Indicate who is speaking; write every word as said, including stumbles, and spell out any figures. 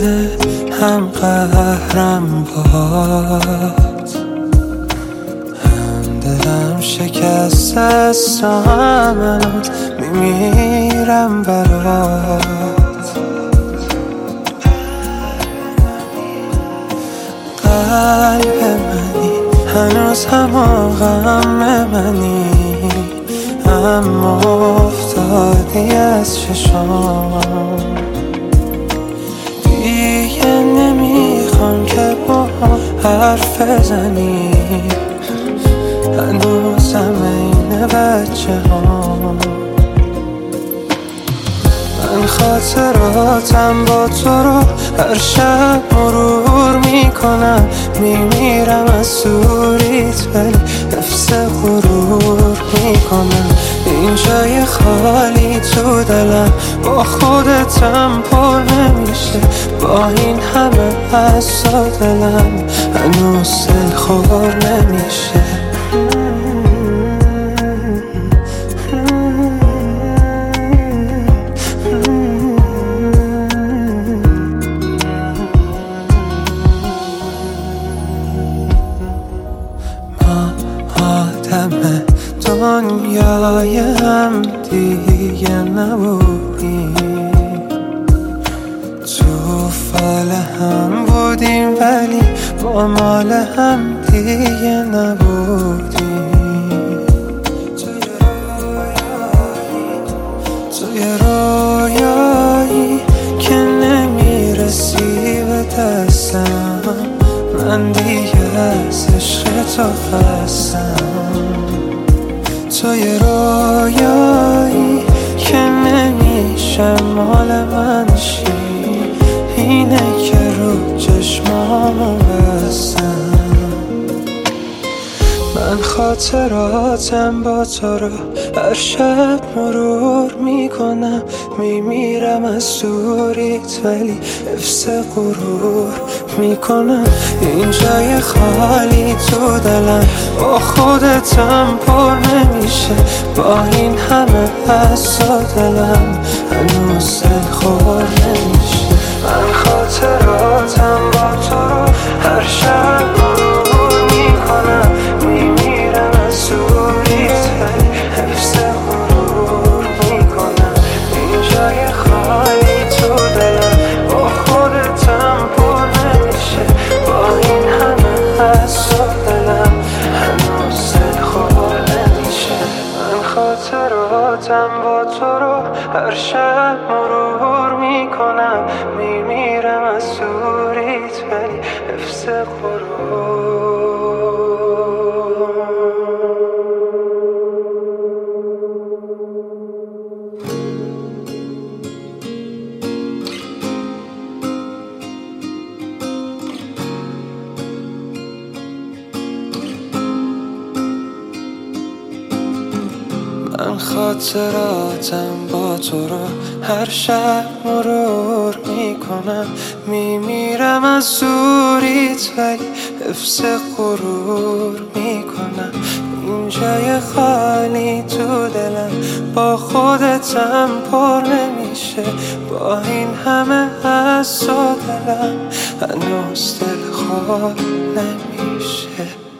Speaker 1: شده هم قهرم باهات، هم دلم شکسته است و هم الان میمیرم برات. قلب منی هنوز هم غم منی، اما افتادی از چشام. دیگه نمیخوام که با هم حرف بزنی، هنوزم این بچه ها. من خاطراتم با تو رو هر شب مرور میکنم، میمیرم از دوریت ولی حفظ غرور میکنم. این جای خالی تو دلم با خودتم پر نمیشه، با این همه از دلم هنوز دل خور نمیشه. آدم دنیای هم دیگه نبودیم، تو فال هم بودیم ولی با مال هم دیگه نبودیم. توی رویایی که نمیرسی به دستم، من دیگه از عشق تو خستم. توی رویایی که نمیشه مال من شی، اینه که رو چشمامو بستم. من خاطراتم با تو رو هر شب مرور میکنم، میمیرم از دوریت ولی حفظ غرور میکنم. این جای خالی تو دلم با خودتم پر نمیشه، با این همه از دلم هنوز دل خور نمیشه. من خاطراتم با تو رو هر شب مرور میکنم، میمیرم از دوریت ولی حفظ غرور میکنم. این جای خالی تو دلم با خودتم پر نمیشه، با این همه از دلم هنوز دل خور نمیشه. من خاطراتم با تو رو هر شب مرور میکنم، میمیرم از دوریت ولی حفظ غرور. من خاطراتم با تو رو هر شب مرور میکنم، میمیرم از دوریت ولی حفظ غرور میکنم. این جای خالی تو دلم با خودتم پر نمیشه، با این همه از دلم هنوز دل خور نمیشه.